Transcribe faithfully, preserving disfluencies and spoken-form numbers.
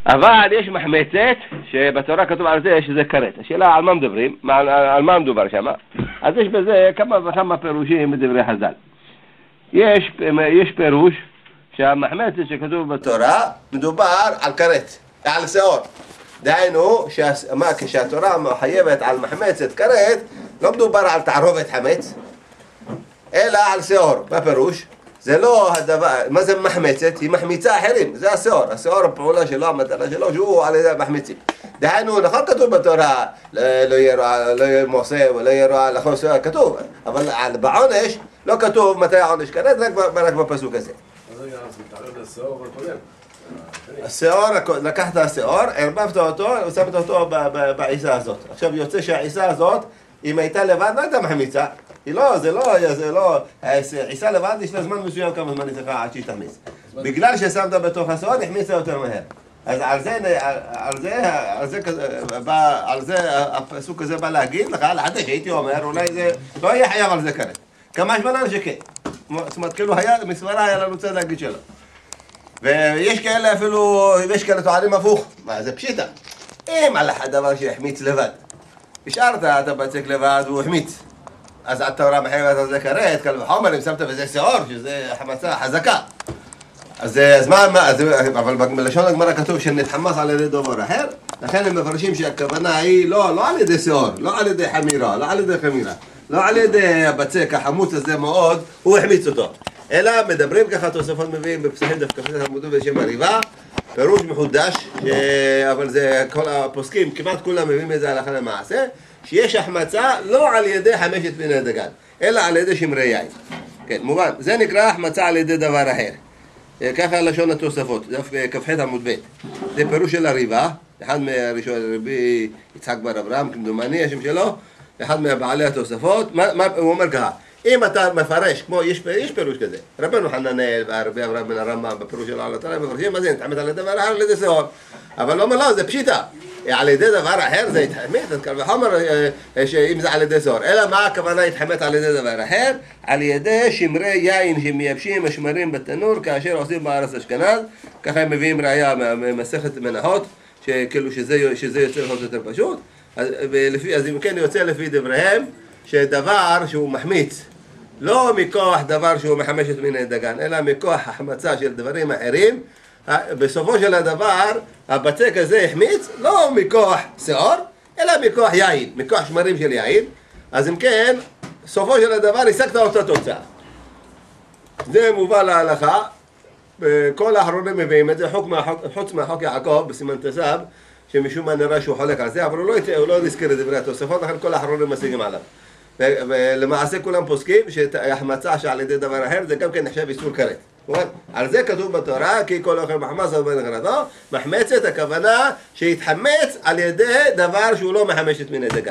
אבל יש מחמצת שבתורה כתוב על זה שזה כרת. השאלה על מה מדברים, על, על מה מדובר שם. אז יש בזה כמה וכמה פירושים בדברי חז"ל. יש, יש פירוש שהמחמצת שכתוב בתורה מדובר על כרת, על שעור. דהיינו, כשהתורה מחייבת על מחמצת כרת, לא מדובר על תערובת חמץ, אלא על שעור. מה פירוש? זה לא הדבר, מה זה מחמצת? היא מחמיצה אחרים, זה השעור. השעור הפעולה שלו, המטרה שלו, שהוא על ידי מחמיצים. דהיינו, נכון כתוב בתורה, לא יהיה מוסה ולא יהיה לכל שעור, כתוב. אבל בעונש לא כתוב מתי העונש כרת, רק בפסוק הזה. השעור, לקחת השעור, ערבבת אותו ושמת אותו בעיסה הזאת. עכשיו יוצא שהעיסה הזאת, אם הייתה לבד, לא הייתה מחמיצה. היא לא, זה לא, זה לא, עיסה לבד יש לה זמן מסוים כמה זמן היא צריכה עד שהיא תחמיץ. בגלל ששמת בתוך השעור, החמיצה יותר מהר. אז על זה, על זה, על זה, על זה, הפסוק הזה בא להגיד לך, לחדש, הייתי אומר, אולי זה, לא יהיה חייב על זה כרת. כמה שבנן שכן. זאת אומרת, כאילו היה, מסברה היה לנו צד להגיד שלו. ויש כאלה אפילו, יש כאלה טוענים הפוך. מה, זה פשיטה. אם על הדבר שהחמיץ לבד. השארת, אתה בצק לבד והוא החמיץ. אז התורה מחייבת על זה כרת, קל וחומר, אם שמת בזה שעור, שזה חמצה חזקה. אז, אז מה, מה, אז, אבל בלשון הגמרא כתוב שנתחמס על ידי דבר אחר, לכן הם מפרשים שהכוונה היא לא, לא על ידי שעור, לא על ידי חמירה, לא על ידי חמירה, לא על ידי הבצק, החמוץ הזה מאוד, הוא החמיץ אותו. אלא מדברים ככה, תוספות מביאים בפסחים דווקא פסח עמודו בשם הריבה, פירוש מחודש, ש... אבל זה כל הפוסקים, כמעט כולם מביאים את זה הלכה למעשה, שיש החמצה לא על ידי חמשת מיני דגן, אלא על ידי שמרי יין. כן, מובן, זה נקרא החמצה על ידי דבר אחר. ככה לשון התוספות, דף כ"ח עמוד ב'. זה פירוש של הריבה, אחד מהראשון, רבי יצחק בר אברהם, כמדומני, השם שלו, אחד מהבעלי התוספות, מה, מה, הוא אומר ככה, אם אתה מפרש, כמו יש, יש פירוש כזה, רבנו חננאל והרבי אברהם בן הרמב"ם בפירוש שלו על התורה, מפרשים מה זה, נתחמת על ידי דבר אחר על ידי שעור. אבל לא אומר לא, זה פשיטה. על ידי דבר אחר זה התחמת, אז קל וחומר שאם זה על ידי שעור. אלא מה הכוונה התחמת על ידי דבר אחר? על ידי שמרי יין שמייבשים השמרים בתנור כאשר עושים בארץ אשכנז. ככה הם מביאים ראיה ממסכת מנחות, שכאילו שזה, שזה יוצא להיות יותר פשוט. אז, ולפי, אז אם כן יוצא לפי דבריהם, שדבר שהוא מחמיץ, לא מכוח דבר שהוא מחמשת מיני דגן, אלא מכוח החמצה של דברים אחרים, בסופו של הדבר, הבצק הזה החמיץ, לא מכוח שעור, אלא מכוח יין, מכוח שמרים של יין. אז אם כן, סופו של הדבר, השגת אותה תוצאה. זה מובא להלכה, כל האחרונים מביאים את זה, חוץ מהחוק, חוץ מהחוק יעקב, בסימן תסב, שמשום מה נראה שהוא חולק על זה, אבל הוא לא, הוא לא נזכר את דברי התוספות, לכן כל האחרונים משיגים עליו. ולמעשה כולם פוסקים שהחמצה שעל ידי דבר אחר, זה גם כן נחשב איסור כרת. על זה כתוב בתורה, כי כל אוכל מחמץ על בן חרתו, מחמצת הכוונה שהתחמץ על ידי דבר שהוא לא מחמשת מיני דגן.